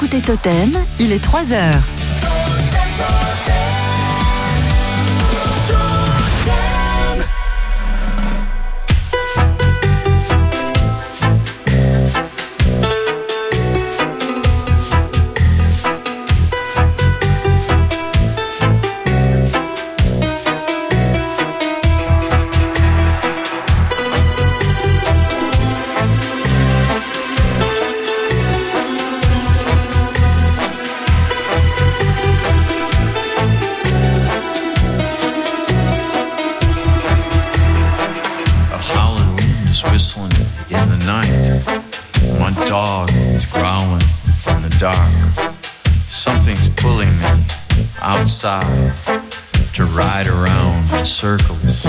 écoutez Totem, il est 3h. To ride around in circles.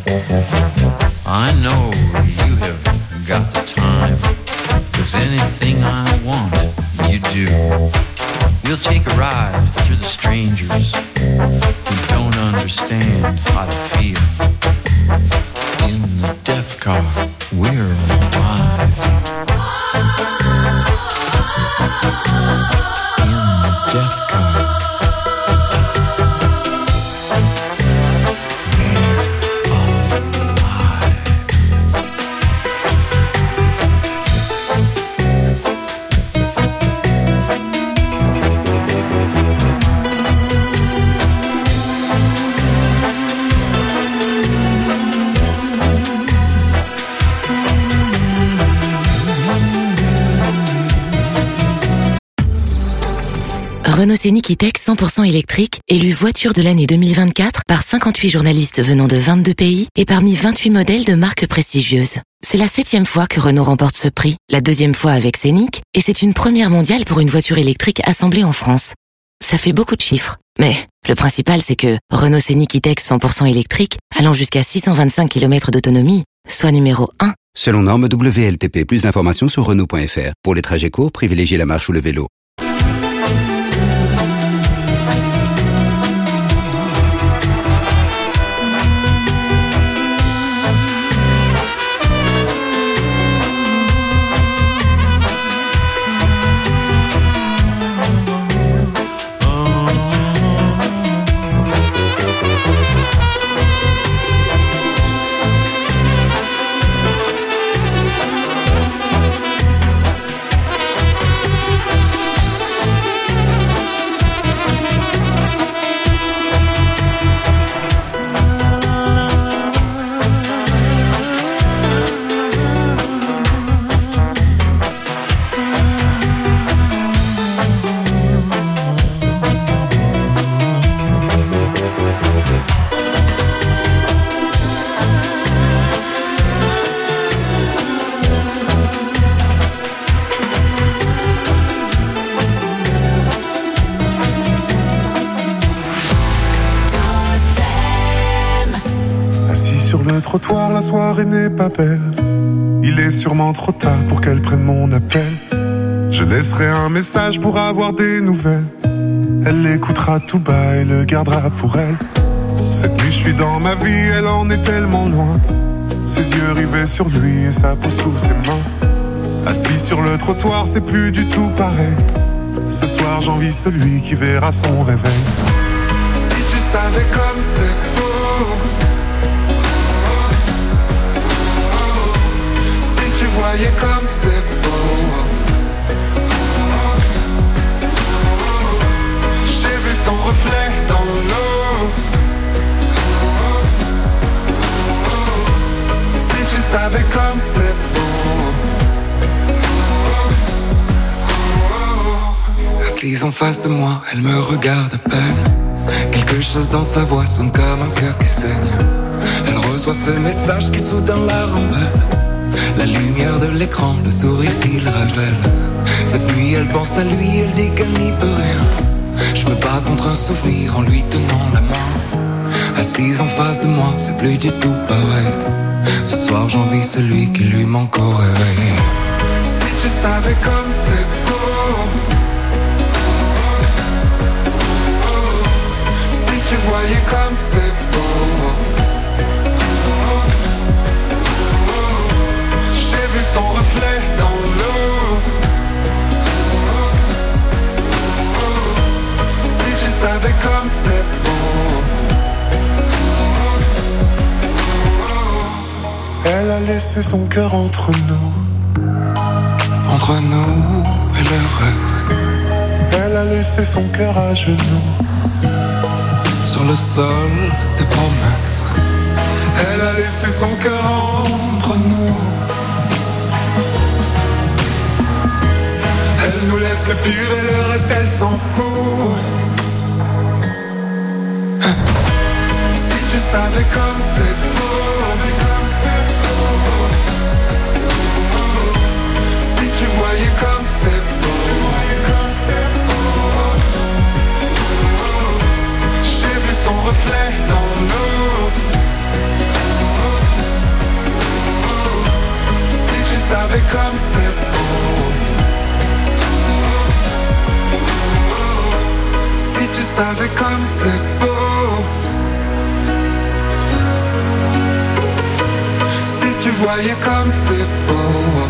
I know you have got the time, 'cause anything I want, you do. We'll take a ride through the strangers who don't understand how to feel. In the death car, we're alive. In the death car. Renault Scénic E-Tech 100% électrique, élu voiture de l'année 2024 par 58 journalistes venant de 22 pays et parmi 28 modèles de marques prestigieuses. C'est la 7e fois que Renault remporte ce prix, la 2e fois avec Scénic, et c'est une première mondiale pour une voiture électrique assemblée en France. Ça fait beaucoup de chiffres, mais le principal c'est que Renault Scénic E-Tech 100% électrique, allant jusqu'à 625 km d'autonomie, soit numéro 1. Selon norme WLTP, plus d'informations sur Renault.fr. Pour les trajets courts, privilégiez la marche ou le vélo. Trottoir, la soirée n'est pas belle. Il est sûrement trop tard pour qu'elle prenne mon appel. Je laisserai un message pour avoir des nouvelles. Elle l'écoutera tout bas et le gardera pour elle. Cette nuit je suis dans ma vie, elle en est tellement loin. Ses yeux rivés sur lui et sa peau sous ses mains. Assis sur le trottoir, c'est plus du tout pareil. Ce soir j'envie celui qui verra son réveil. Si tu savais comme c'est beau. Tu voyais comme c'est beau. J'ai vu son reflet dans l'eau. Si tu savais comme c'est beau. Assise en face de moi, elle me regarde à peine. Quelque chose dans sa voix sonne comme un cœur qui saigne. Elle reçoit ce message qui soudain la rembelle. La lumière de l'écran, le sourire qu'il révèle. Cette nuit elle pense à lui, elle dit qu'elle n'y peut rien. Je me bats contre un souvenir en lui tenant la main. Assise en face de moi, c'est plus du tout pareil. Ce soir j'envie celui qui lui manque au réveil. Si tu savais comme c'est beau. Si tu voyais comme c'est beau. J'ai vu son reflet dans l'eau. Elle a laissé son cœur entre nous et le reste. Elle a laissé son cœur à genoux sur le sol des promesses. Elle a laissé son cœur entre nous. Elle nous laisse le pire et le reste elle s'en fout. Si tu savais comme c'est beau, si tu voyais comme c'est beau, j'ai vu son reflet dans l'eau. Si tu savais comme c'est beau, si tu savais comme c'est beau, si tu voyais comme c'est beau.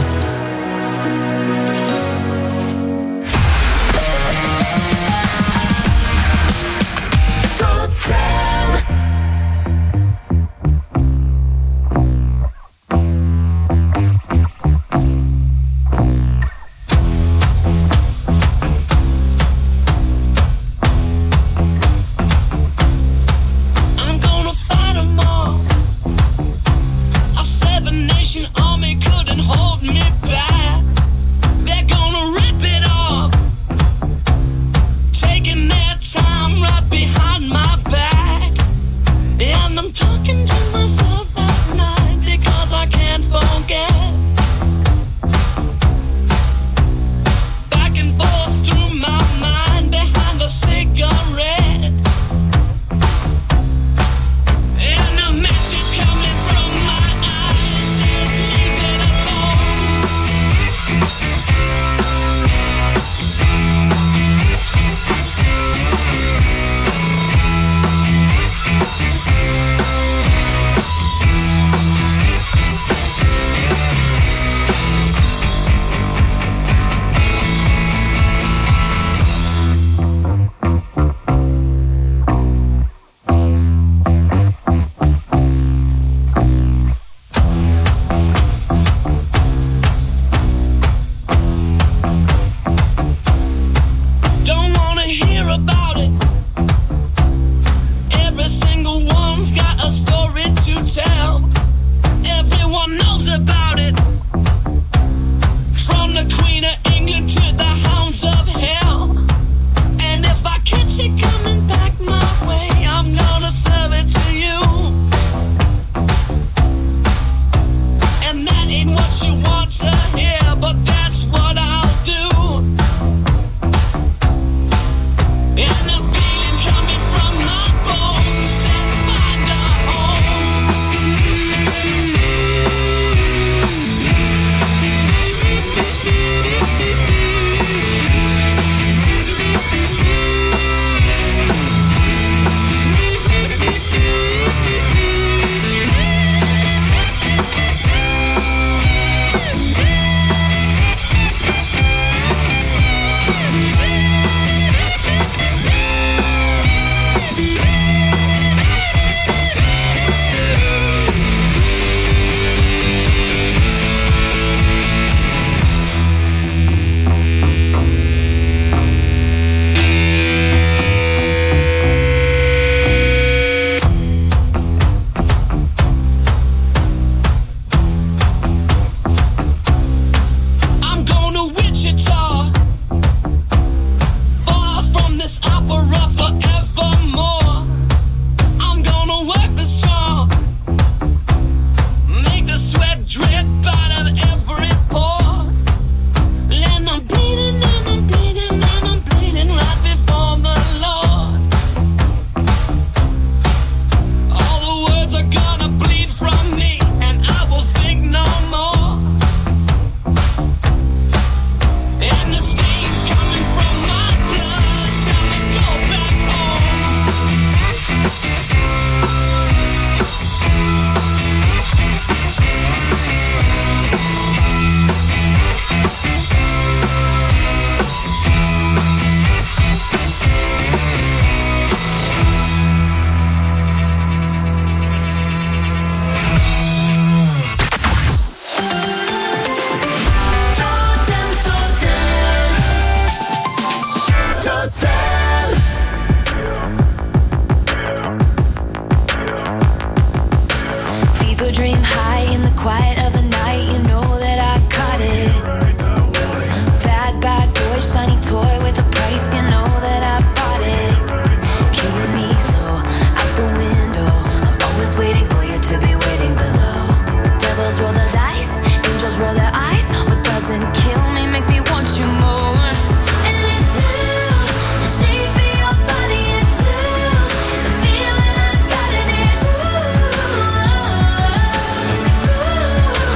quiet of the night, you know that I caught it. Bad, bad boy, shiny toy with a price, you know that I bought it. Killing me slow, out the window. I'm always waiting for you to be waiting below. Devils roll the dice, angels roll their eyes. What doesn't kill me makes me want you more. And it's blue, the shape of your body, it's blue. The feeling I got in it, it's blue.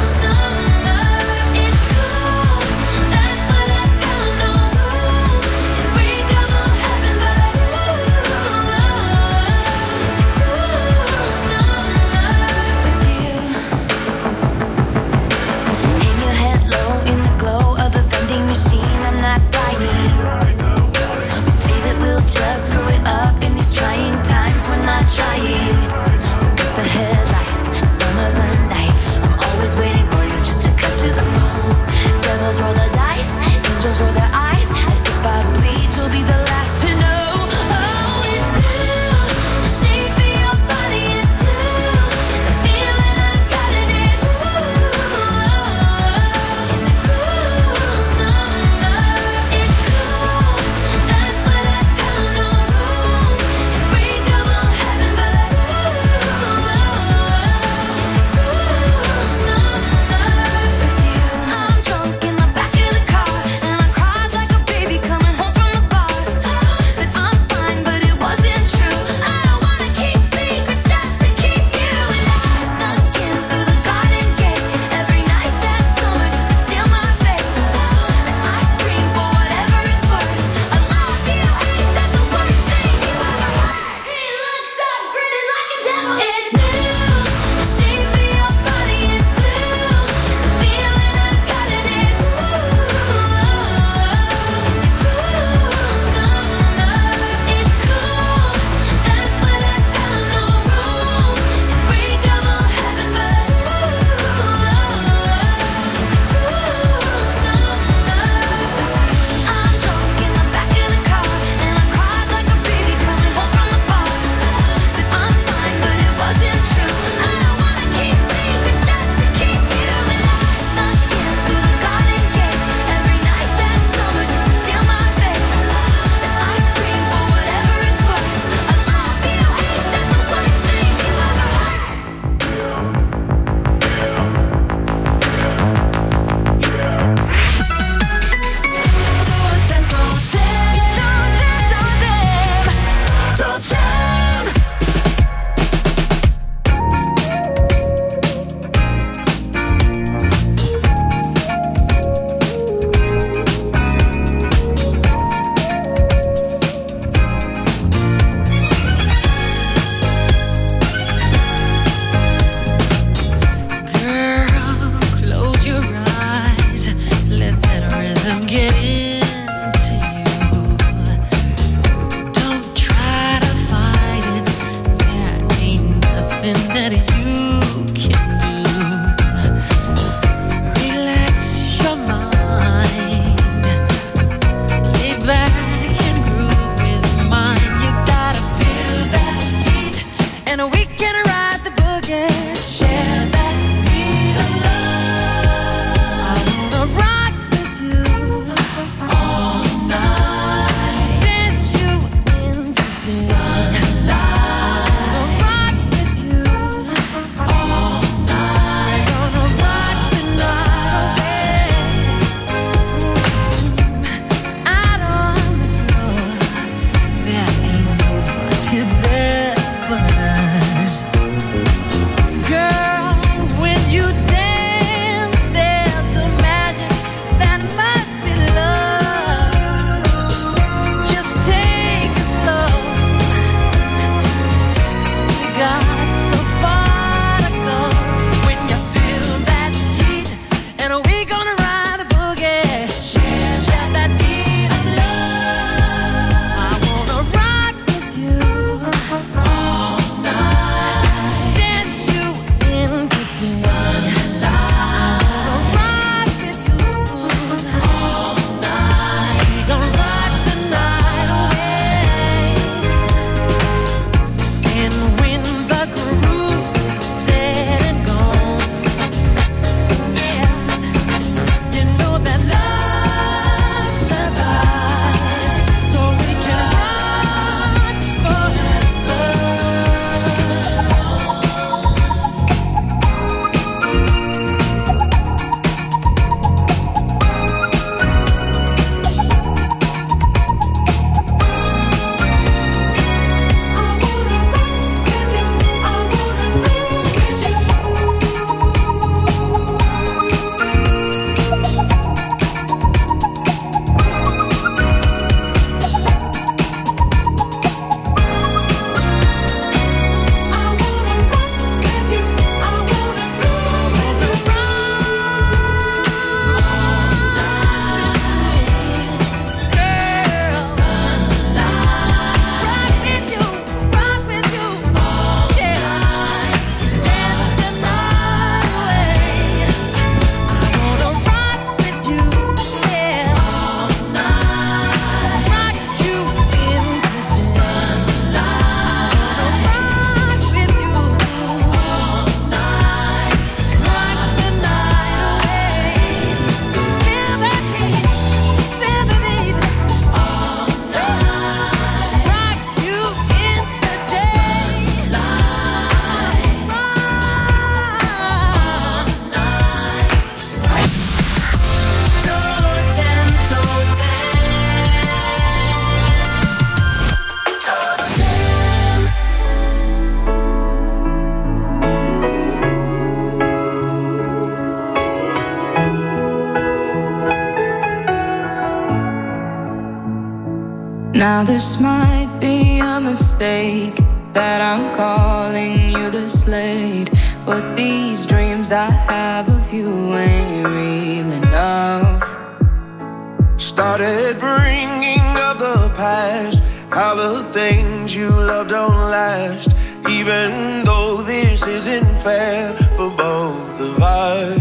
Now this might be a mistake that I'm calling you this late, but these dreams I have of you ain't real enough. Started bringing up the past, how the things you love don't last, even though this isn't fair for both of us.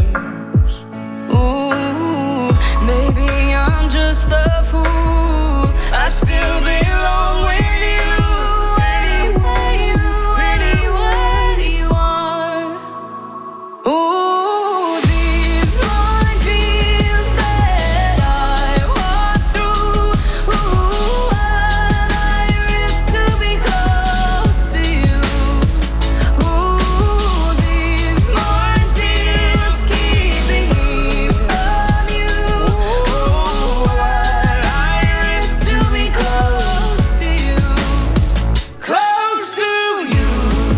Ooh, maybe I'm just a fool, I still belong with you. Anywhere you are. Ooh, these minefields that I walk through. Ooh, what I risk to be close to you. Ooh, these minefields keeping me from you. Ooh, what I risk to be close to you. Close to you.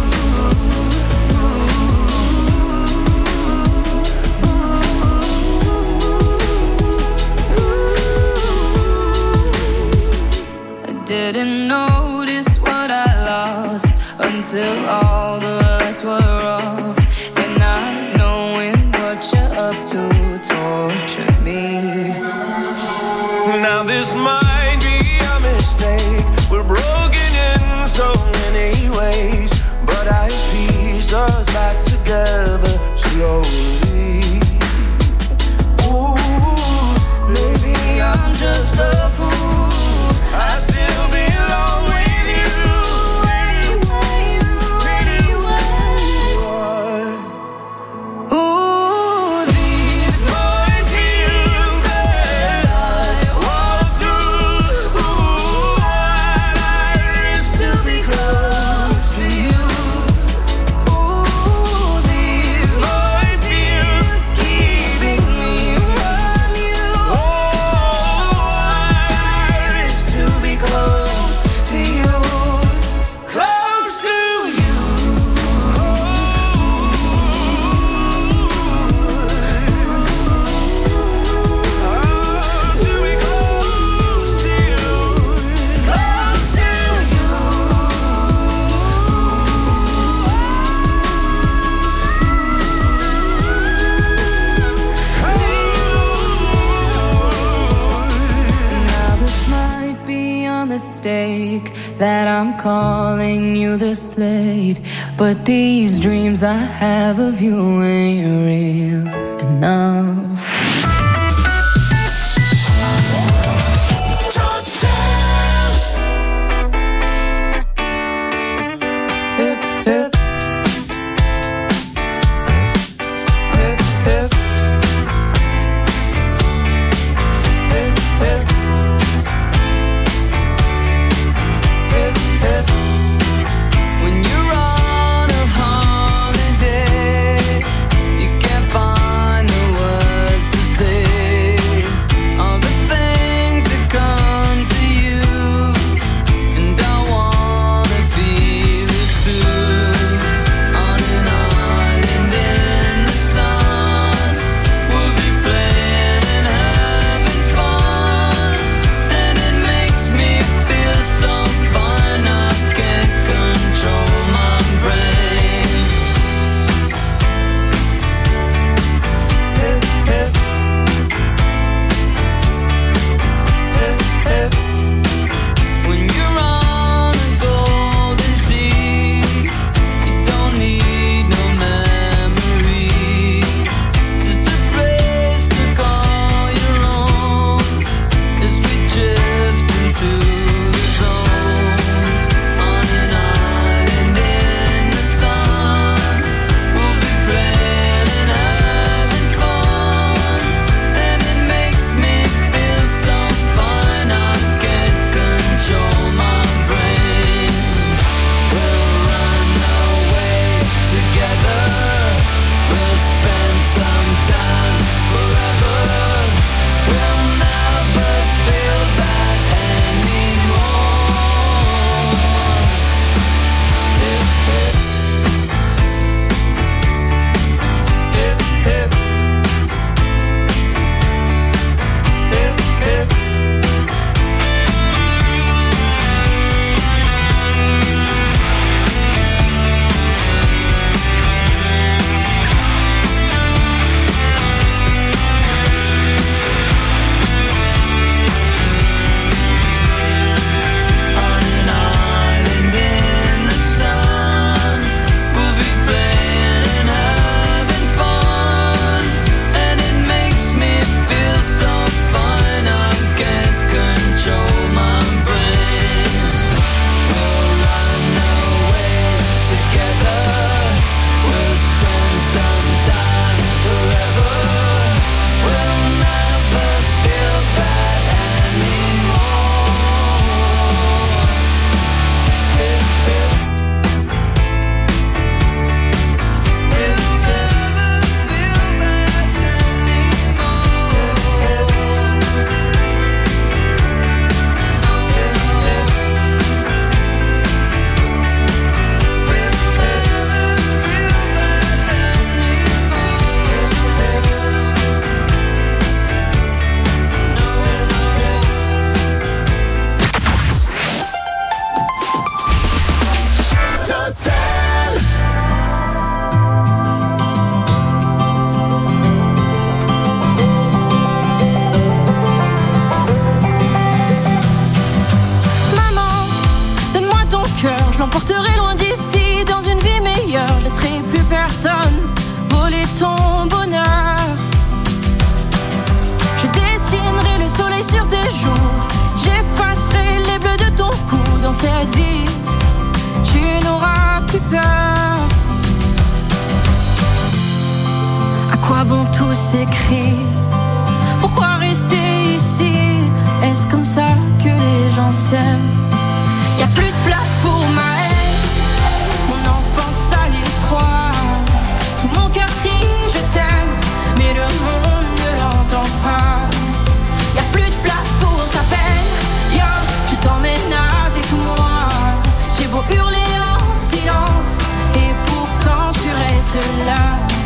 I didn't notice what I lost until all the lights were off, and not knowing what you're up to tortured me. Now this might be a mistake, we're broken in so many ways, but I piece us back together slowly. Ooh, Maybe I'm just a fool, I still belong with you. Anywhere you are. Ooh, these minefields that I walk through. Ooh, what I risk to be close to you. Ooh, these minefields keeping me from you. Oh, I risk to be close to you. Close to you. to be close to you. Close to you. Now this might be a mistake that I'm calling you this late, but these dreams I have of you ain't real enough. Top 10. Hip, hip. Hip, hip. Hip, hip. Hip, hip. When you're on a holiday, you can't find the words ton bonheur. Je dessinerai le soleil sur tes joues, j'effacerai les bleus de ton cou. Dans cette vie, tu n'auras plus peur. À quoi bon tous ces cris? Pourquoi rester ici? Est-ce comme ça que les gens s'aiment? Y'a plus de place pour ma haine. Mon enfance à l'étroit. Tout mon cœur crie je t'aime, mais le monde ne l'entend pas. Y'a plus de place pour ta peine. Viens, je t'emmène avec moi. J'ai beau hurler en silence, et pourtant tu restes là.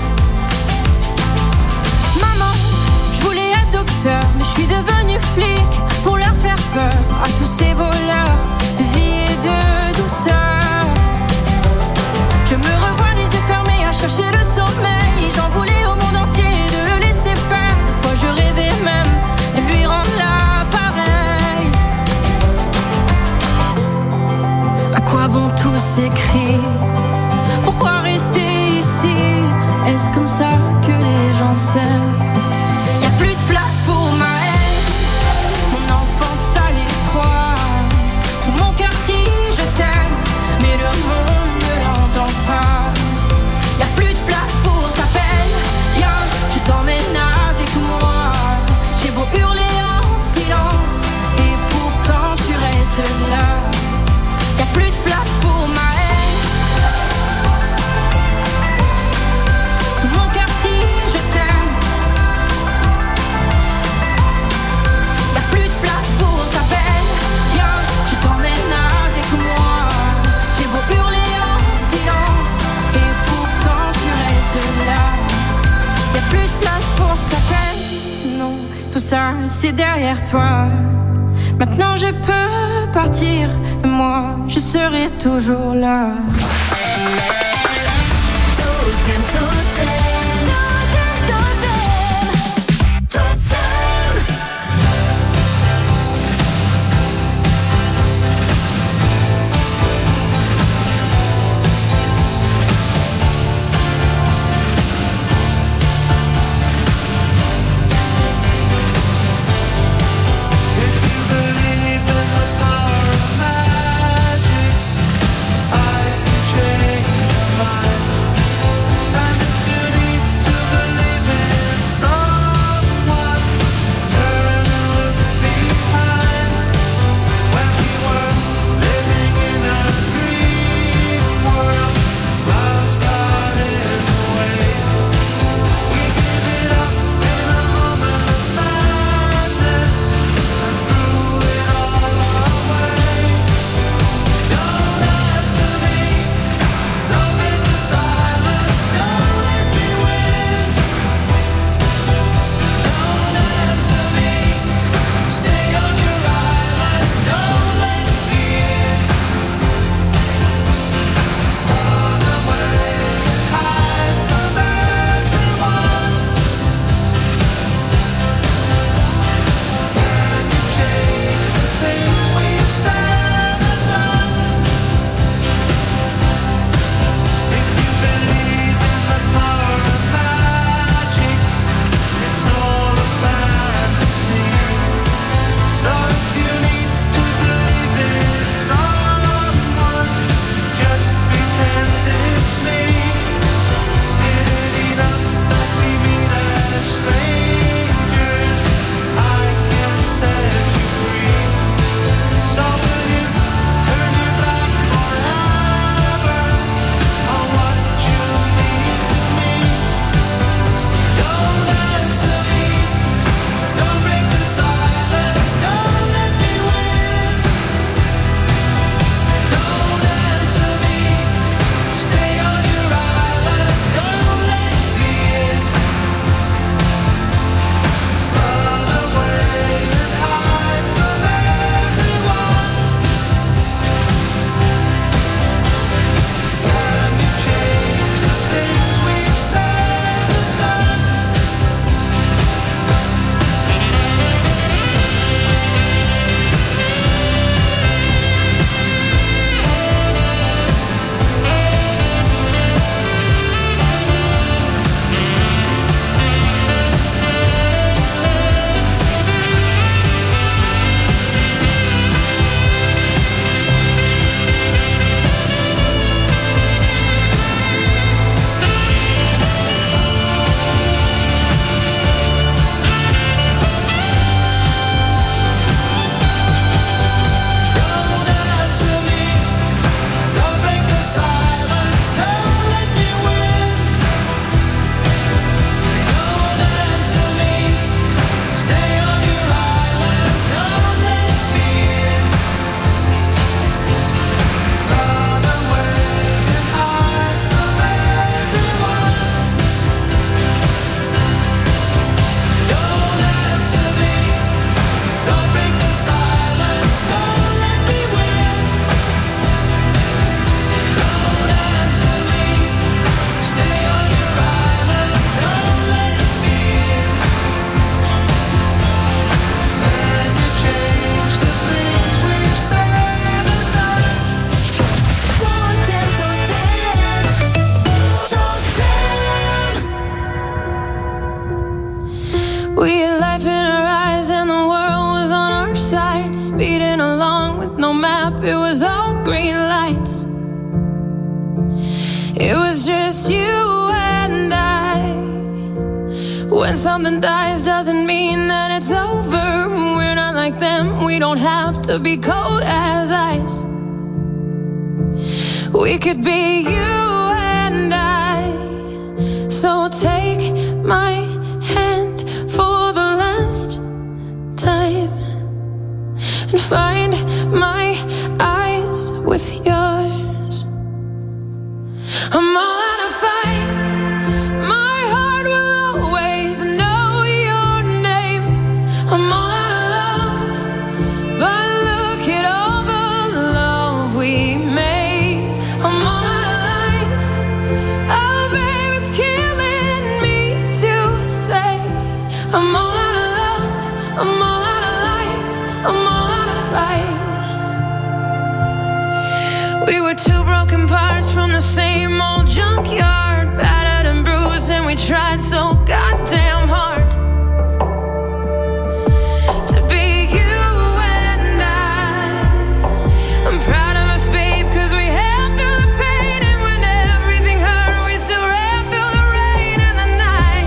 Maman, je voulais être docteur, mais je suis devenue flic pour leur faire peur à tous ces voleurs de vie et de douceur. Je me revois les yeux fermés à chercher le sommeil. J'en voulais au monde entier de le laisser faire. Moi je rêvais même de lui rendre l'appareil. À quoi bon tous ces cris? Pourquoi rester ici? Est-ce comme ça que les gens s'aiment? Y'a plus de place pour ma haine. Mon enfance à l'étroit. Tout mon cœur crie je t'aime, mais le monde ne l'entend pas. Y'a plus de place pour ta peine. Viens, je t'emmène avec moi. J'ai beau hurler en silence, et pourtant tu restes là. Y'a plus de place pour ma haine. Tout mon cœur crie je t'aime. Y'a plus de place pour ta peine. Viens, je t'emmène avec moi. J'ai beau hurler en silence, et pourtant tu restes là. Y'a plus de place pour ta peine. Non, tout ça c'est derrière toi. Maintenant je peux partir, et moi je serai toujours là. Totem, totem, totem, totem, totem. If you believe in the power of magic, I can change your mind. And green lights. It was just you and I. When something dies doesn't mean that it's over. We're not like them, we don't have to be cold as ice. We could be you and I. So take my hand for the last time and find my eyes with yours. I'm all out of fight. My heart will always know your name. I'm all out of love, but look at all the love we made. I'm all out of life. Oh, babe, it's killing me to say. I'm all out of love. I'm all out of life. I'm all out of fight. We were two broken parts from the same old junkyard, battered and bruised, and we tried so goddamn hard to be you and I. I'm proud of us, babe, cause we held through the pain, and when everything hurt, we still ran through the rain and the night.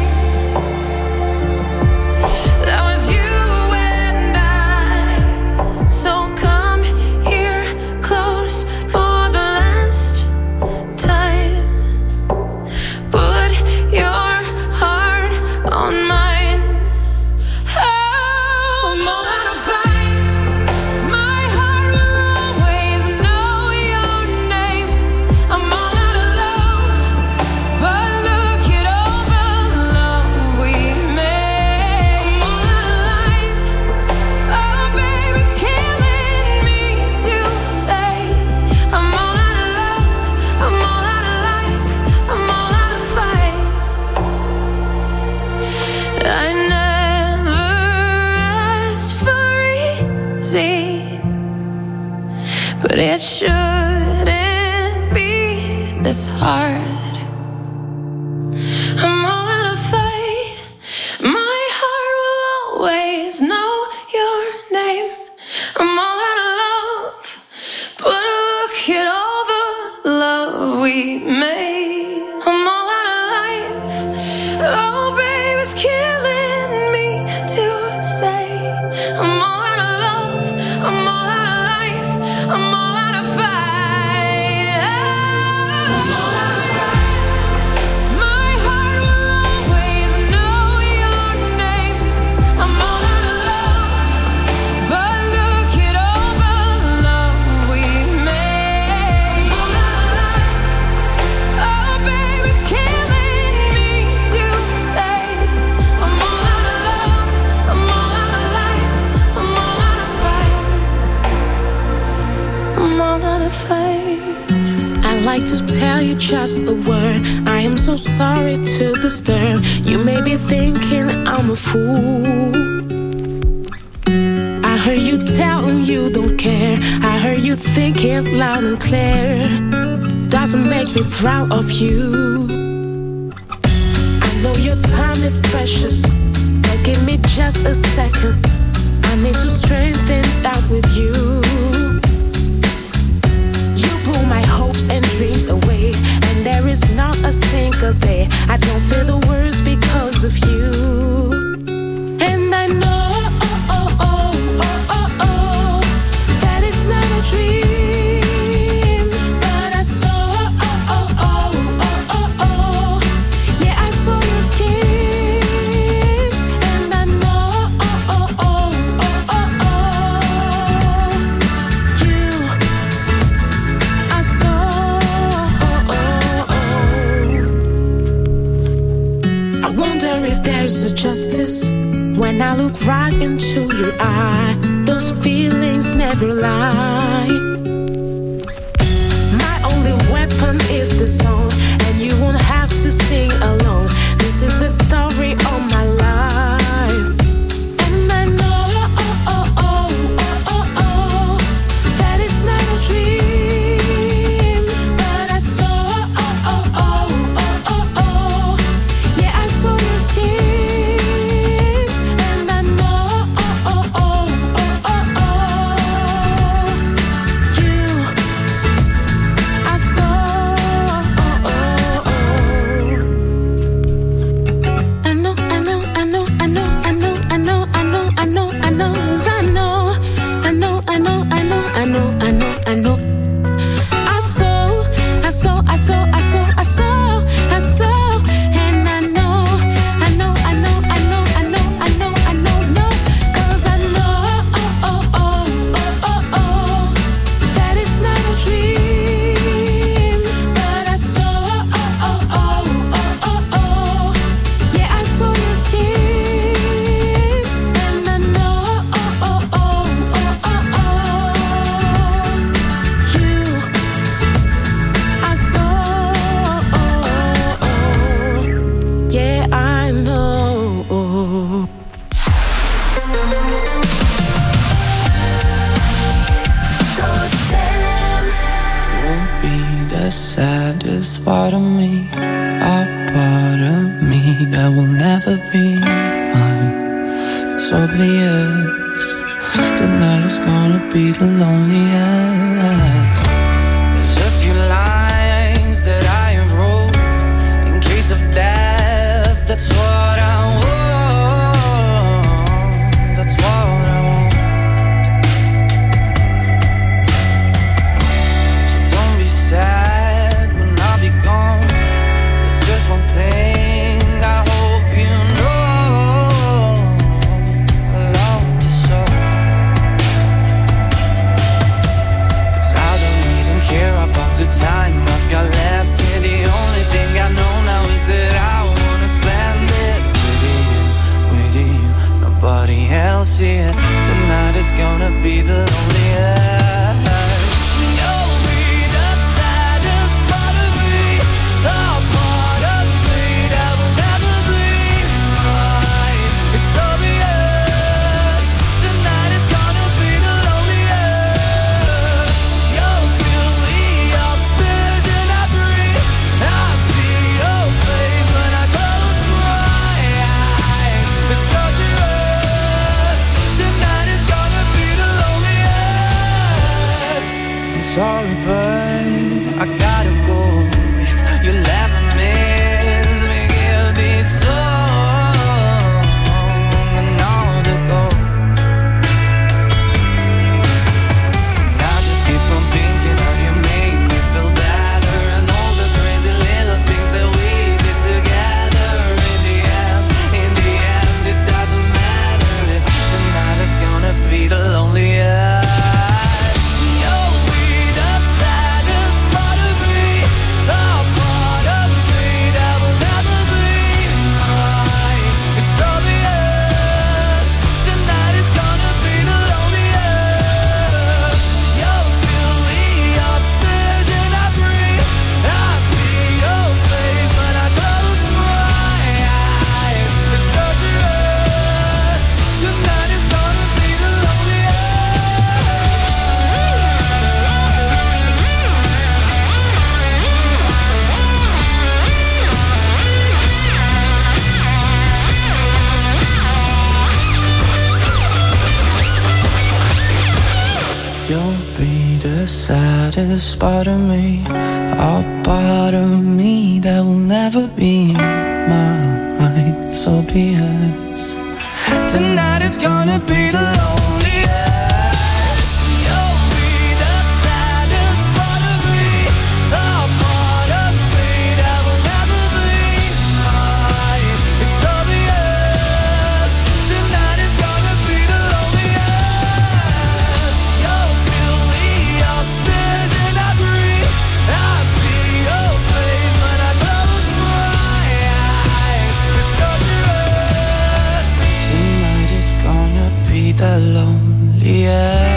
That was you and I. So come here close for the last time. Put your heart on mine. Oh, I'm all out of fight. My heart will always know your name. I'm all out of love, but look at all the love we made. I'm all out of life. Oh, babe, it's killing me to say. I'm all out of love. I'm all out of life. I'm all out of fight. I never asked for easy, but it shouldn't be this hard. I'm all out of fight. My heart will always know your name. I'm all out of love, but look at all the love we made. I'm all out of life. Oh, babe, it's killing me to say. I'm all out of love. I'm all out of life. I'm all out of fight. I'm all out of fight. My heart will always know your name. I'm all out of love, but look at all the love we made. I'm all out of life. Oh, babe, it's killing me to say. I'm all out of love. I'm all out of life. I'm all out of fight. I'm all out of fight. I'd like to tell you just a word. I am so sorry to disturb. You may be thinking I'm a fool. I heard you telling you don't care. I heard you thinking loud and clear. Doesn't make me proud of you. I know your time is precious, but give me just a second. I need to straighten things out with you. You blew my hopes and dreams away, and there is not a single day I don't feel the worst because of you. And I know that it's not a dream, but I saw yeah, I saw your skin, and I know you, I saw. I wonder if there's a justice when I look right into your eye. Those feelings never lie. My only weapon is the song, and you won't have to sing alone. This is the story of my life. And I know that it's not a dream, but I saw. Yeah, I saw your skin, and I know you, saddest part of me, a part of me that will never be mine. It's obvious tonight is gonna be the loneliest. There's a few lines that I have wrote in case of death. That's what I want. That's what I want. So don't be sad when I'll be gone. There's just one thing I hope you know. I love you so. 'Cause I don't even care about the time I've got left here. The only thing I know now is that I wanna spend it with you, nobody else here. Tonight is gonna be the loneliest. You'll be the saddest part of me, a part of me that will never be mine. It's obvious, tonight is gonna be the loneliest. You'll feel the oxygen I breathe. I see your face when I close my eyes. It's torturous, tonight is gonna be the loneliest. I'm sorry, but I gotta go. If you'll ever miss me, give this song another go. And I just keep on thinking how you make me feel better, and all the crazy little things that we did together. In the end, it doesn't matter if tonight is gonna be the loneliest. You'll be the saddest part of me, a part of me that will never be mine. It's obvious, tonight is gonna be the loneliest. You'll feel the oxygen I breathe. I see your face when I close my eyes. It's torturous, tonight is gonna be the loneliest. You'll be the saddest part of me, a part of me that will never be mine. It's obvious, tonight is gonna be the loneliest. You'll be the saddest part of me, a part of me that will never be mine. It's obvious, tonight is gonna be the loneliest. You'll feel the oxygen I breathe. I see your face when I close my eyes. It's torturous, tonight is gonna be the loneliest.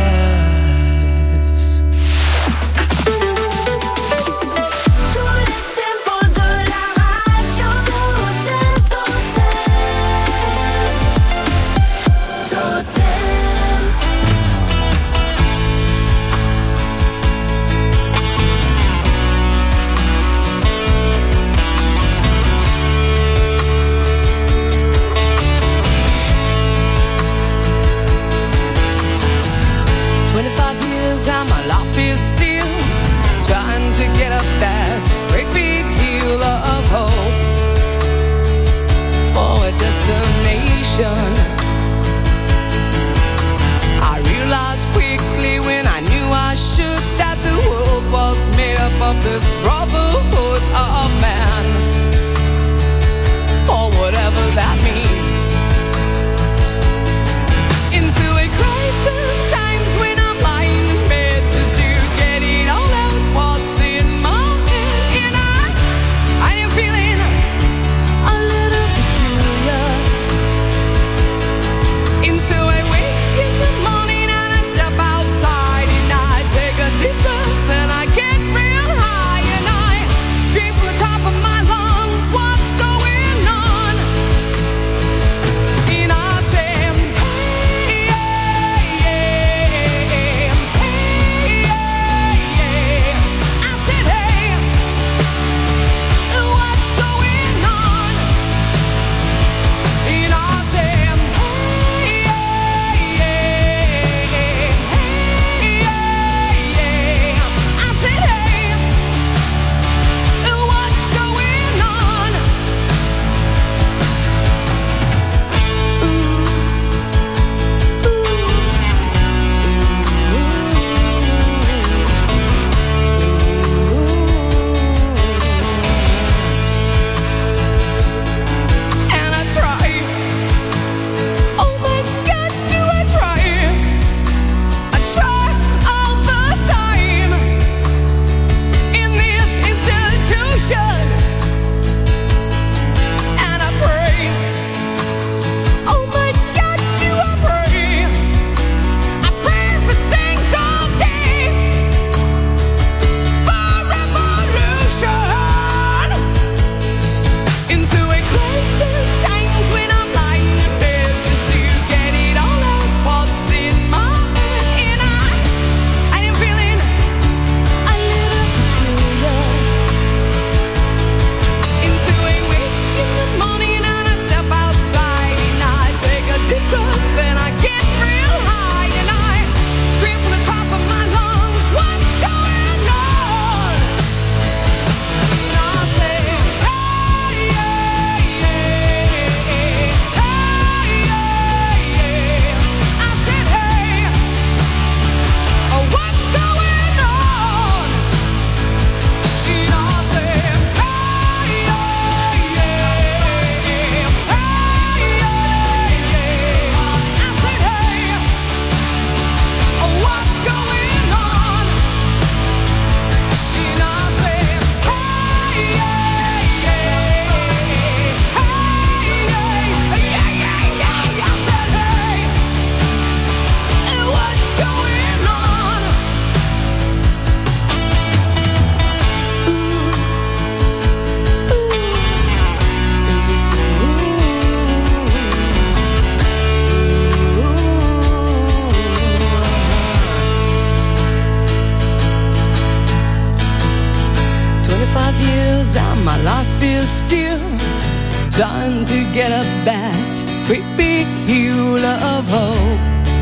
up that great big hill of hope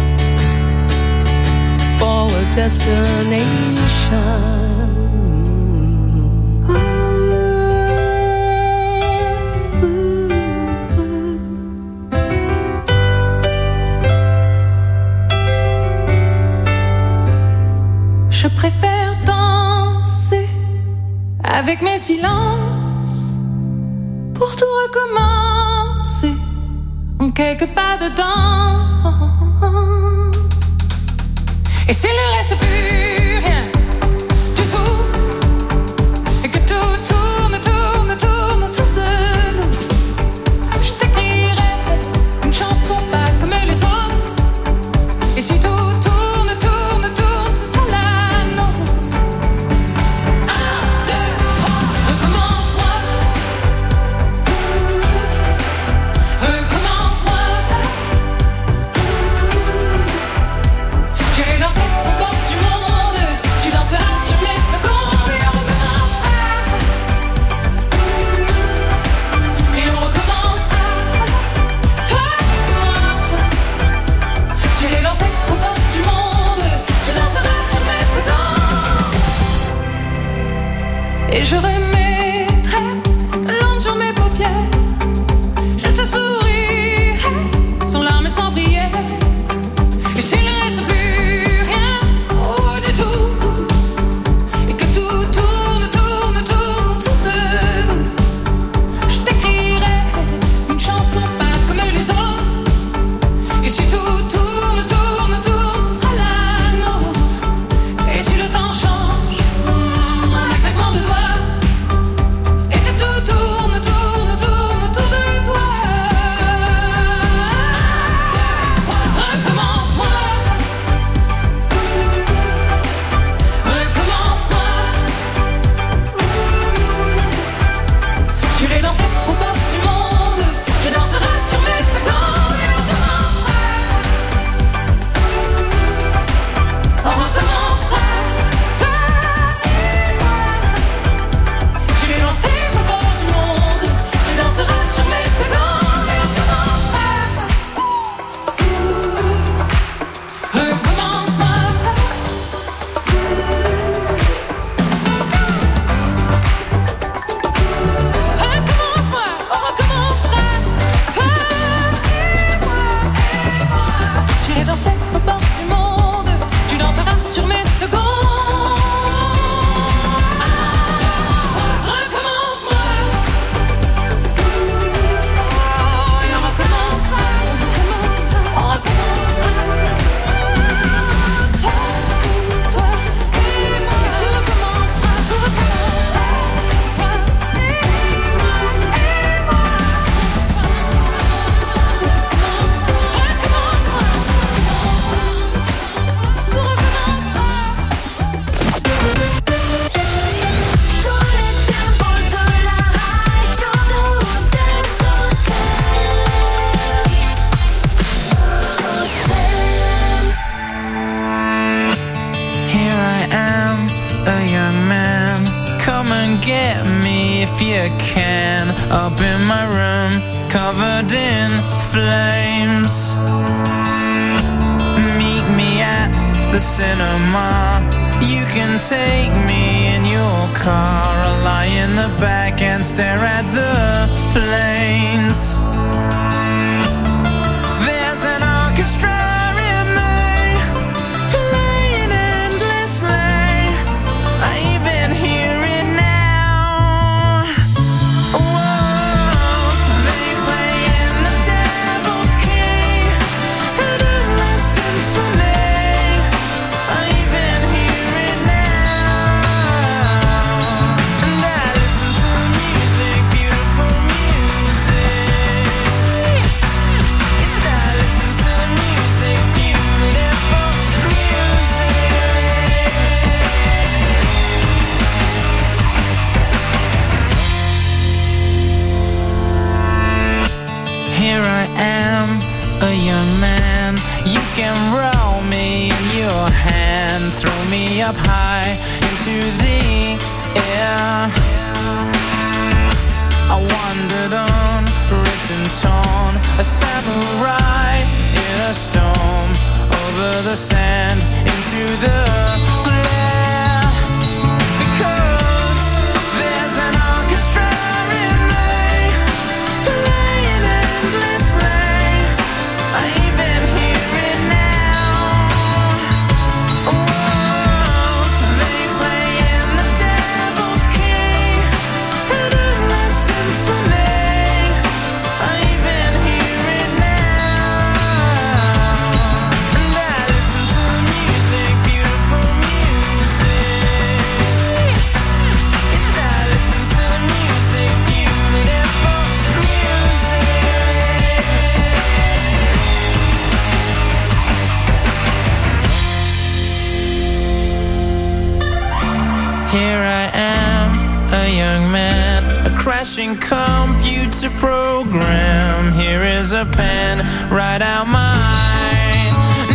for a destination. Je préfère danser avec mes silences pour tout recommencer en quelques pas dedans. Et s'il ne reste plus rien du tout, et que tout tourne, tourne, tourne autour de nous, je t'écrirai une chanson pas comme les autres. Et si tout tourne, tourne, tourne, ce sera la nôtre. 1, 2, 3, recommence-moi. Recommence-moi. J'irai danser aux portes du monde. Tu danseras sur mes secondes. Et on recommencera. Et on recommencera. Toi et moi. J'irai danser aux portes du monde. Tu danseras sur mes secondes. Et je remettrai l'onde sur mes paupières. Je te sourirai sans larmes et sans prière. Et s'il ne reste plus rien, oh du tout, et que tout tourne, tourne, tourne autour de nous, je t'écrirai une chanson pas comme les autres. Et si tout tourne, tourne, tourne, ce sera la nôtre. Et si le temps change, un claquement de doigts, et que tout tourne, tourne, tourne autour de toi. Recommence-moi. Recommence-moi. J'irai danser aux portes du monde. Je danserai sur mes secondes. Et on recommencera. On recommencera. Toi et moi. J'irai danser aux portes du monde. Je danserai sur mes secondes. Et on recommencera. Recommence-moi. Recommence-moi, on recommencera. Toi et moi. J'irai danser aux portes du monde. Tu danseras sur mes secondes. Recommence-moi. Et on recommencera. On recommencera. Toi et moi. Tu recommenceras. Tout recommencera. Toi et moi. Here I am, a young man. Come and get me if you can. Up in my room, covered in flames. Meet me at the cinema. You can take me in your car. I'll lie in the back and stare at the planes. There's an orchestra in me, playing endlessly. I even hear it now. Whoa, they play in the Devil's Key, an endless symphony. I even hear it now. And I listen to music, beautiful music. Yes, I listen to music, beautiful music. Here I am, a young man. You can roll me in your hand, throw me up high into the air. I wandered on, mountain tone, a samurai in a storm, over the sand, into the glare. Because there's an orchestra in me, playing endlessly. I even hear it now. Whoa, they play in the Devil's Key, an endless symphony. I even hear it now. And I listen to music, beautiful music. Yes, I listen to music, beautiful music. Here I am, a young man, a crashing computer program. Here is a pen, write out my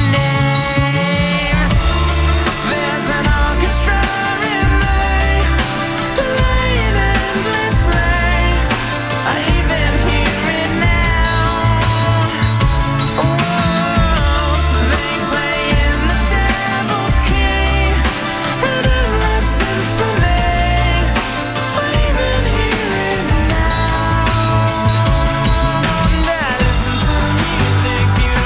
name. There's an orchestra in me, playing endlessly. I even hear it now. Whoa, they play in the Devil's Key, an endless symphony. I even hear it now. And I listen to music, beautiful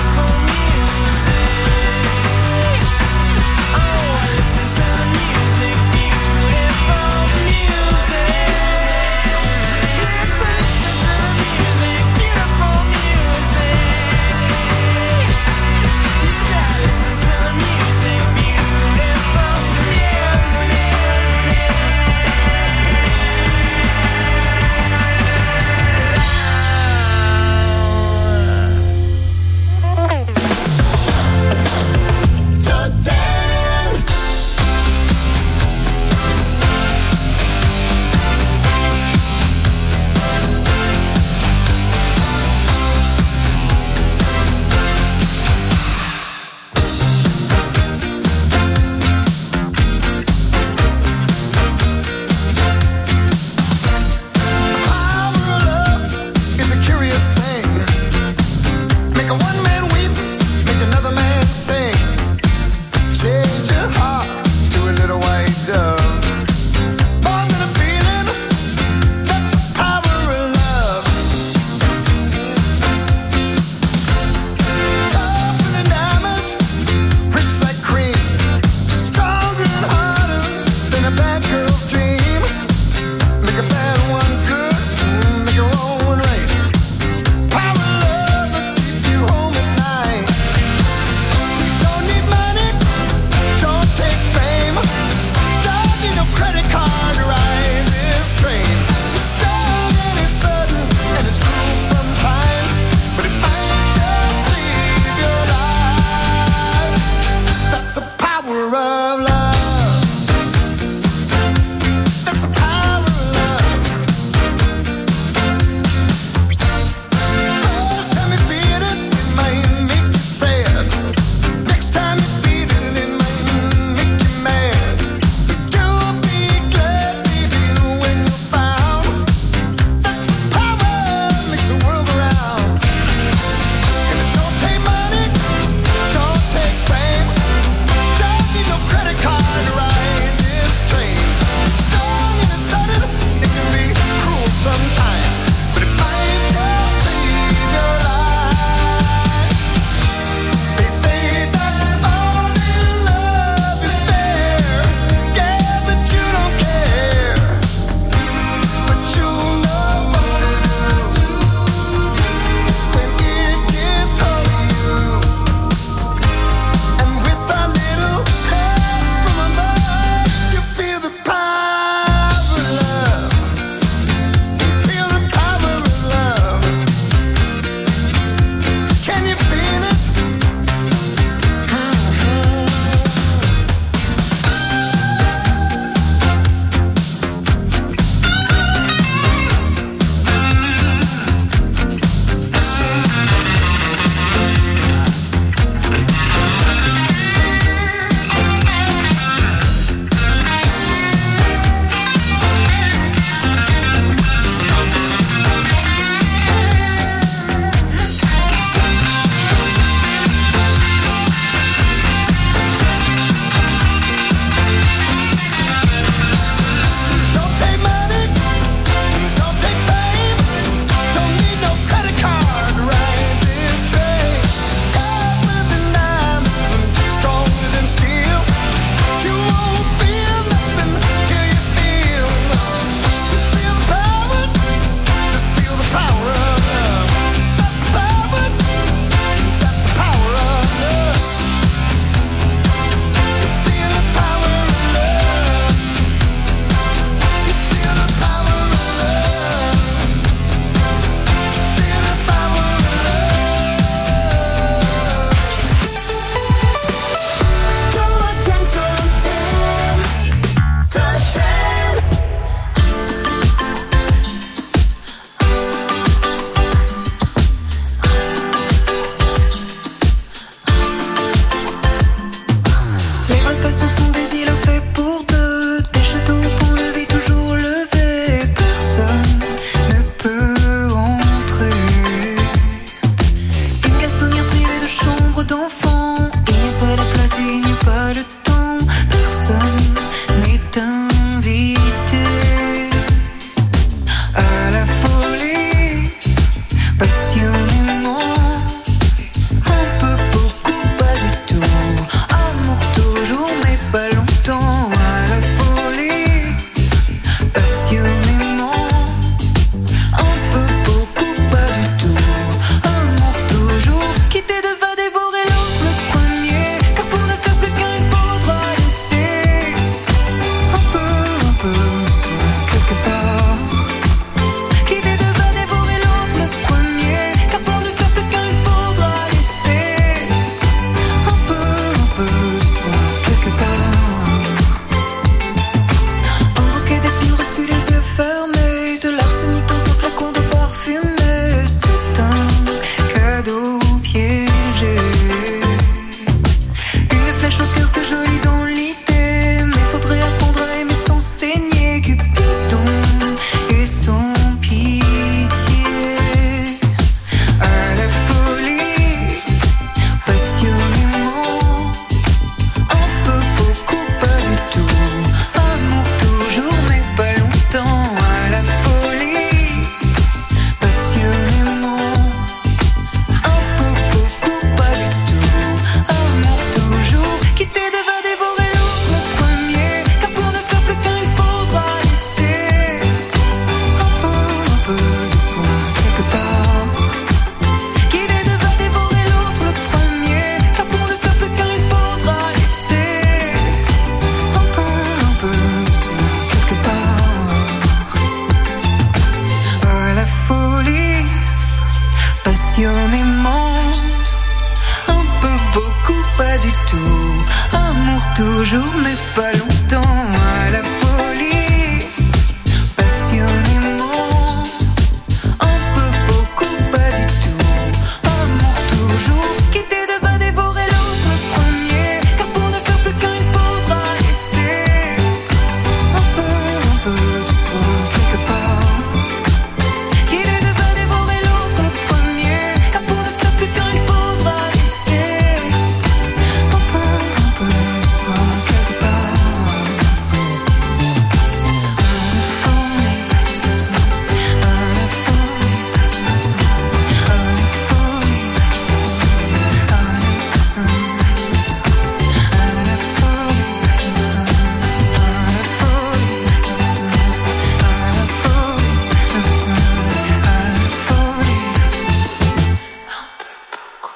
passionnément. Un peu, beaucoup, pas du tout. Amour toujours, mais pas long.